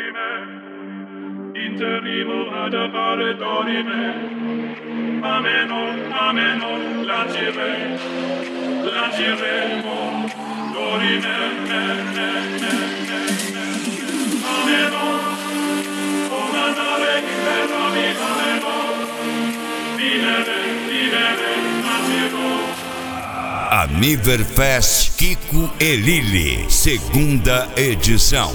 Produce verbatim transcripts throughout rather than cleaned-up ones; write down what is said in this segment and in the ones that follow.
Interrimo ad appare dorime, ameno, ameno, lancire, lanciremo, dorime, me, me, me, me, me. Ameno, comandare in terrami, ameno, vivere, vivere, lanciremo. Aniverfest Kiko e Lili, segunda edição.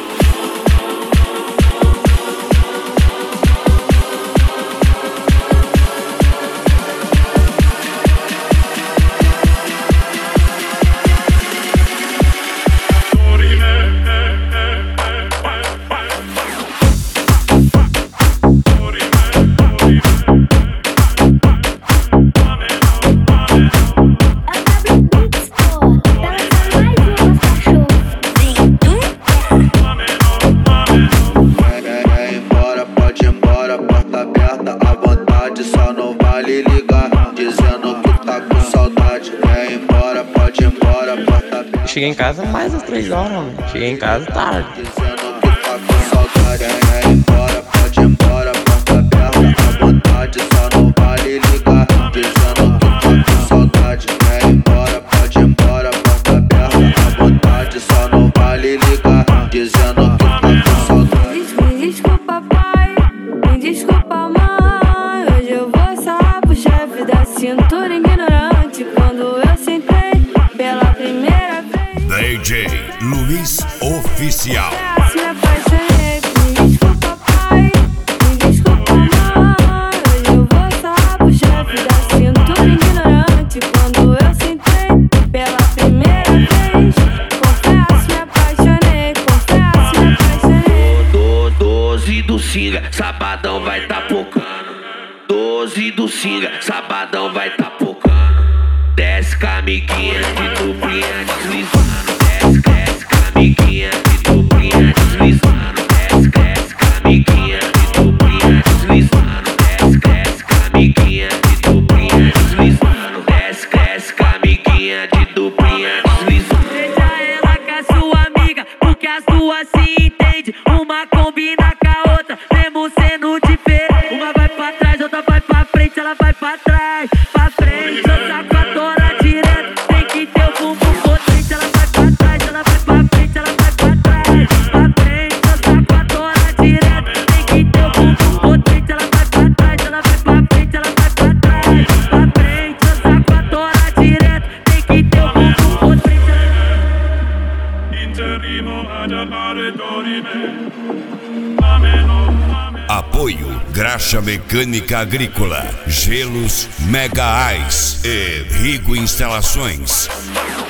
Cheguei em casa mais das três horas, mano. Cheguei em casa tarde. Dizendo que tá com saudade, quer ir embora, pode ir embora, porta aberta, à vontade, só não vale ligar. Dizendo que tá com saudade, quer ir embora, pode ir embora, porta aberta, à vontade, só não vale ligar. Dizendo que tá com saudade. Me desculpa, pai, me desculpa, mãe. Hoje eu vou sarrar pro chefe da cintura ignorante. Quando eu sentei pela primeira vez. D J Luiz Oficial. Me apaixonei, me desculpa, pai, me desculpa, mãe. Hoje eu vou sarrar pro chefe da cintura ignorante. Quando eu sentei pela primeira vez, confesso, me apaixonei, confesso, me apaixonei. Do, doze do Singa, sabadão vai tá pocando. Doze do Singa, sabadão vai tá pocando. Desce com a amiguinha de duplinha deslizando. Desce, desce com a amiguinha de duplinha deslizando. Desce, desce com a amiguinha de duplinha deslizando. Desce, desce com a amiguinha de duplinha deslizando. Desce, desce com a amiguinha de duplinha deslizando. Deixa ela com a sua amiga, porque as duas se entendem. Uma combina com a outra, mesmo sendo diferente. Uma vai pra trás, outra vai pra frente, ela vai pra trás, pra frente. Outra com a tora direto, tem que ter o bumbum potente. Ela vai pra trás, ela vai pra frente, ela vai pra trás, pra frente. Outra com a tora direto, tem que ter o bumbum potente. Ela vai pra trás, ela vai pra frente, ela vai pra trás, pra frente. Outra com a tora direto, tem que ter o bumbum potente. Interrimo ad appare dorime, ameno, ameno. Apoio Graxa Mecânica Agrícola, Gelos Mega Ice e Rigo Instalações.